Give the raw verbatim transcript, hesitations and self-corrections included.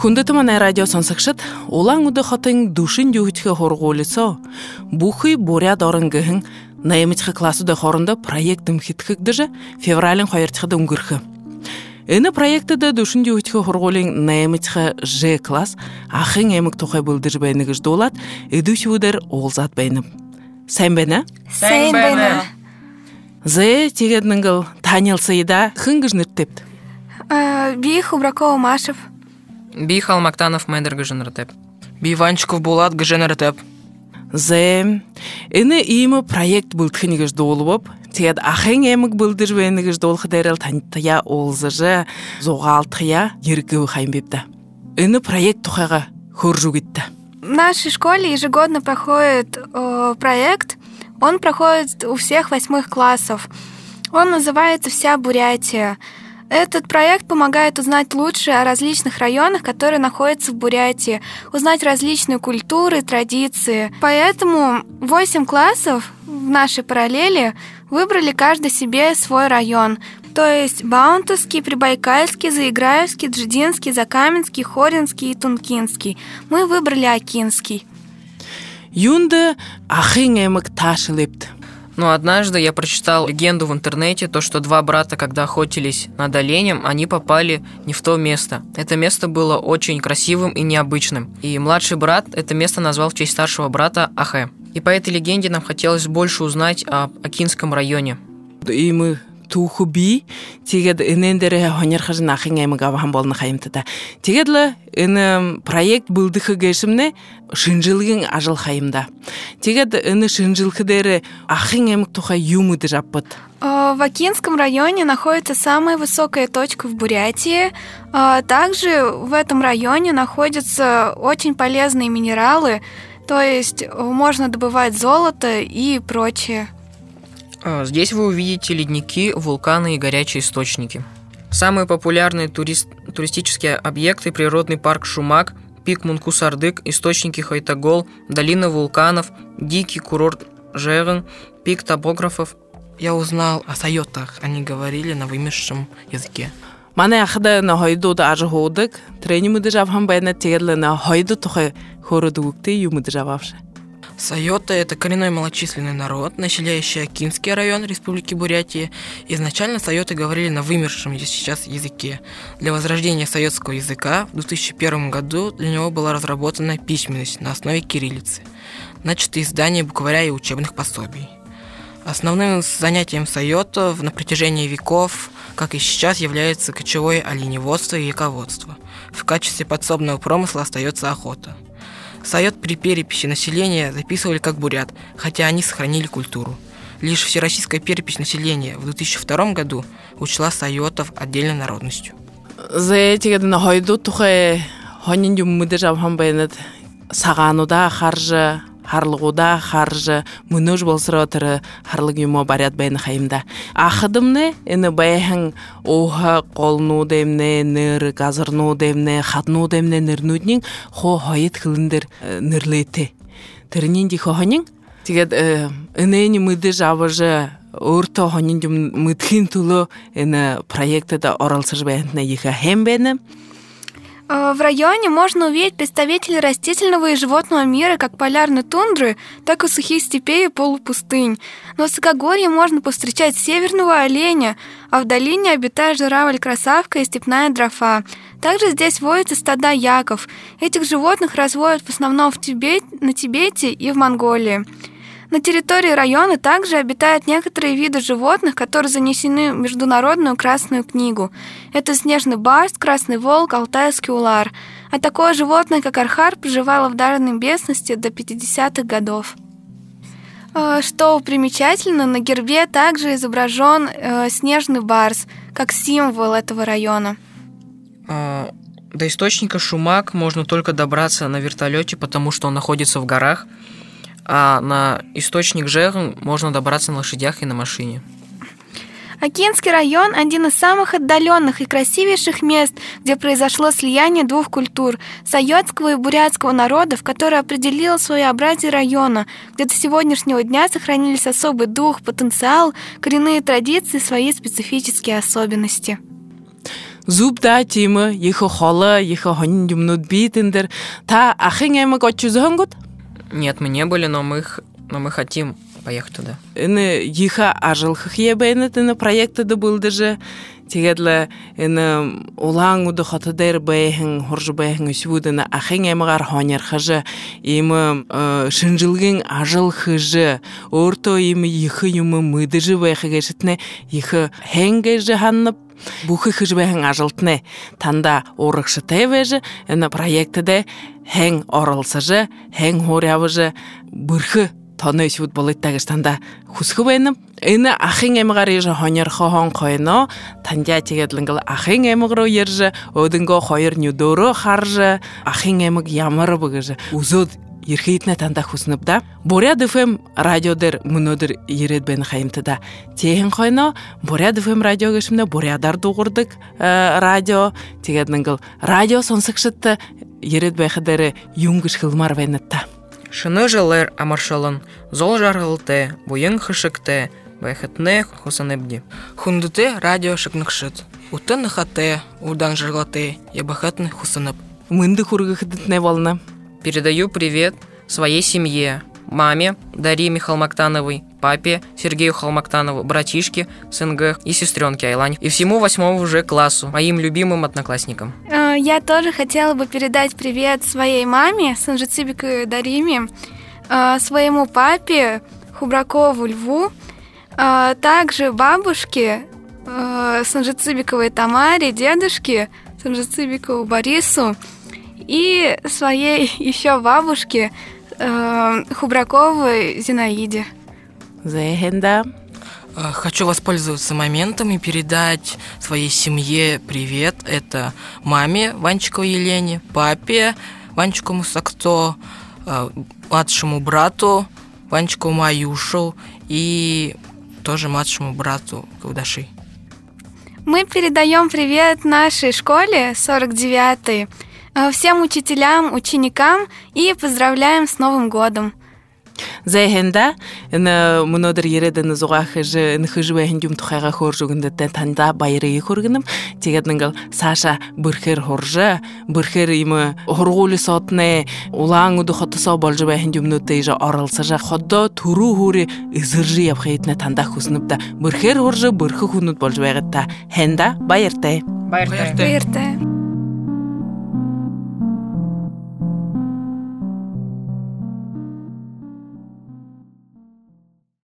Хүндэт радио сонсогчид улаан өдөө хотын дүшин жүхтгэ хоргуулсоо бүхий буряд орон гэн наймцх классуудын хоорондоо проект дэмхэтгэгдэж февралийн хоёр дахьд өнгөрөх. Энэ проектэд дүшин жүхтгэ хоргуулын наймцх Ж класс ахын эмэг тухай бэлдэж байна гэж дуулаад эдүүшүүдээр уулзаад байна. Сайн байна? Сайн байна. Зэ тэгээд нэнгэл танилцъя хэн гэж нэртэвд? А, би Хубракова Машев. Би Халмактанов Мендер Гженратеп. Би Ванчиков Булат Гженратеп. Зэ энэ ийм проект бэлтгэх гэж дуулвав. Тэгээд ахын эмэг бэлдэж байна гэж дуулах дээр л таньтая уулзаж зугаалтхая ергэв хаймбивда. Энэ проект тухайга хөржүгитта. В нашей школе ежегодно проходит э, проект. Он проходит у всех восьмых классов. Он называется «Вся Бурятия». Этот проект помогает узнать лучше о различных районах, которые находятся в Бурятии, узнать различные культуры, традиции. Поэтому восемь классов в нашей параллели выбрали каждый себе свой район. То есть Баунтовский, Прибайкальский, Заиграевский, Джидинский, Закаменский, Хоринский и Тункинский. Мы выбрали Акинский. Юнда ахын эмэг ташлепт. Но однажды я прочитал легенду в интернете, то, что два брата, когда охотились над оленем, они попали не в то место. Это место было очень красивым и необычным. И младший брат это место назвал в честь старшего брата Ахэ. И по этой легенде нам хотелось больше узнать об Акинском районе. И мы тухуби, тэгээд энэн дээр хоньорхож ахын эмэг авахан болно хаямтата. Тэгээд л энэ проект бэлдэх гэшмнэ шинжилгийн ажил хаямда. Тэгээд энэ шинжилх дээр ахын эмэг тухай юм үдэж авбат. В Акинском районе находится самая высокая точка в Бурятии. Также в этом районе находятся очень полезные минералы, то есть можно добывать золото и прочее. Здесь вы увидите ледники, вулканы и горячие источники. Самые популярные турист... туристические объекты – природный парк Шумак, пик Мункус-Ардык, источники Хайтагол, долина вулканов, дикий курорт Жеган, пик топографов. Я узнал о сайотах, они говорили на вымершем языке. Манай ахда на хойдууд аж хуудаг, тренинг мэдэж авхан байна. Тэгээд на хойдууд тухай хөөрөд үгтэй юм мэдэж аваавш. Сайоты – это коренной малочисленный народ, населяющий Акинский район Республики Бурятия. Изначально сайоты говорили на вымершем сейчас языке. Для возрождения сайотского языка в две тысячи первом году для него была разработана письменность на основе кириллицы, начато издание букваря и учебных пособий. Основным занятием сайотов на протяжении веков, как и сейчас, является кочевое оленеводство и яководство. В качестве подсобного промысла остается охота. Сайот при переписи населения записывали как бурят, хотя они сохранили культуру. Лишь всероссийская перепись населения в две тысячи втором году учла сайотов отдельной народностью. За эти годы на хойду тухай хонин юм мэдэж авхан байна. Сагаануда харж харлгуда харж мөнөж болсроо тэр харлаг юм бариад байна хаимда. Ахадымны энэ байхан ууха голнууд эмнэ нэр газарнууд эмнэ хаднууд эмнэ нэрнүүдийн хоо хоёд хөлндөр нэрлээтэй. Тэрний дих хонин тэгээд энэний мэдэж аваж өөртөө хонин юм мэдхийн төлөө энэ проектэд оролцож байна их хэм байна. В районе можно увидеть представителей растительного и животного мира как полярной тундры, так и сухих степей и полупустынь. Но в высокогорье можно повстречать северного оленя, а в долине обитает журавль-красавка и степная дрофа. Также здесь водятся стада яков. Этих животных разводят в основном в Тибет, на Тибете и в Монголии. На территории района также обитают некоторые виды животных, которые занесены в Международную Красную книгу. Это снежный барс, красный волк, алтайский улар. А такое животное, как архар, проживало в данной местности до пятидесятых годов. Что примечательно, на гербе также изображен снежный барс, как символ этого района. А, до источника Шумак можно только добраться на вертолете, потому что он находится в горах. А на источник Жеган можно добраться на лошадях и на машине. Акинский район – один из самых отдаленных и красивейших мест, где произошло слияние двух культур – сайотского и бурятского народов, которое определило своеобразие района, где до сегодняшнего дня сохранились особый дух, потенциал, коренные традиции и свои специфические особенности. зубда тимы, ехо холы, ехо хонин юмнут битендер. Та ахин эмэг очузухан гуд? Нет, мы не были, но мы, х- но мы хотим поехать туда. Ины ехо ажылхых ебейнет, ины проекты да был даже. Тегедле ины улаң уды хотыдер бэйхин, хоржы бэйхин үсвуд, ины ахин эмэгар хонер хыжы, имы шынжылгин ажылхыжы, орто имы ехы юмы мыдыжы бэйхи гэшітне, ехы хэнгэ жы ханнып, бухы хыжы бэйхин ажылтне, танда орықшы тэвэжі, ины проекты де хэн орылсыжы, хэн хорявыжы, бұрхы тоны үсвуд болыттагыштанда хусхы бэйніп, ины ахин эмэгар ежі хонер хохон койно, тандя тегедлінгіл ахин эмэгру ержі, өдінго хойыр нюдору харжы, ахин эмэг ямыры бұгыжы. Узуд ерхейтіне танда хуснып да. Боряд эф эм радиодер мұнодыр ерет бәні қайымтыда. Тейін койно, Боряд эф эм радио кешімде Борядар дуғырдық радио, тегедлінгіл радио сонсықшытты ерет бәйхідері юнгыш қылмар бәйнітті. Шыны жылыр амаршалын, зол жарғылты, бұйын хышыкты, бәйхітне хусаныбди. Хундыте радио шыкнықшыт. Уты нахате, удан жырлаты, ебахатны хусанып. Мынды хургыхыдытне волна. Передаю привет своей семье, маме Дарье Михалмактановой, папе Сергею Халмактанову, братишке СНГ и сестренке Айлане, и всему восьмому уже классу, моим любимым одноклассникам. Я тоже хотела бы передать привет своей маме, Санжицибиковой Дариме, своему папе Хубракову Льву, также бабушке Санжицибиковой Тамаре, дедушке Санжицибикову Борису и своей еще бабушке Хубраковой Зинаиде. Зэхенда. Хочу воспользоваться моментом и передать своей семье привет. Это маме Ванчиковой Елене, папе Ванчикову Сакто, младшему брату Ванчикову Маюшу и тоже младшему брату Каудаши. Мы передаем привет нашей школе сорок девятой, всем учителям, ученикам и поздравляем с Новым годом. Зэхенда, ина мұнодыр ередіні зуға хыжы, ін хыжы бәйхін жүм тұқайға хор жүгінді танда байырығы хоргыным, тегедінгіл Саша бірхер хоржы, бірхер имы хорғулы сотны, улаң ұды хотысау болжы бәйхін жүмні тейжі арылсыжы, ходда туру хуры үзіржі епхейтіне танда хусыныпта, бірхер хоржы бірхі хунут болжы бәйгітта. Хенда байыртай. Байыртай. Байыртай.